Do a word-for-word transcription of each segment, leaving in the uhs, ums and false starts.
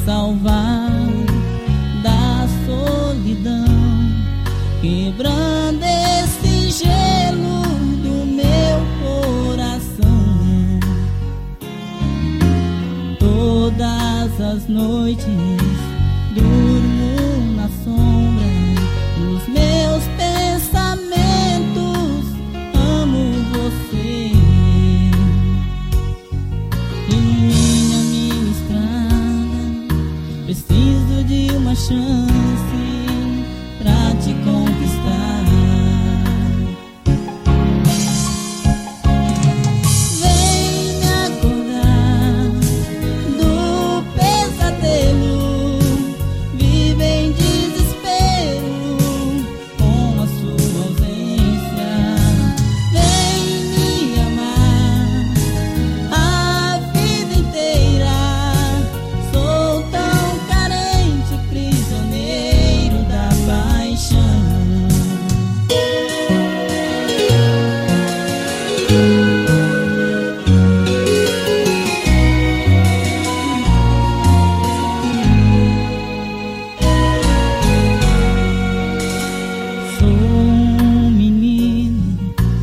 salvar da solidão, quebrando esse gelo do meu coração. Todas as noites durmo na sombra, nos meus pensamentos amo você. Ilumina minha estrada, preciso de uma chance pra te conquistar. Vem me acordar do pesadelo, vive em desespero com a sua ausência. Vem me amar a vida inteira, sou tão carente, prisioneiro da paixão. Sou um menino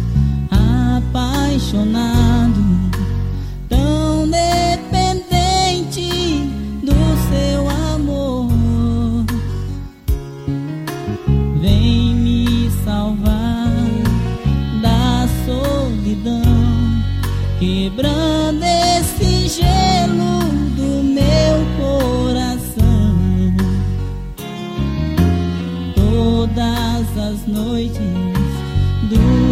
apaixonado, tão dependente do seu amor. Vem me salvar da solidão, quebrando esse gelo do meu coração. Todas as noites do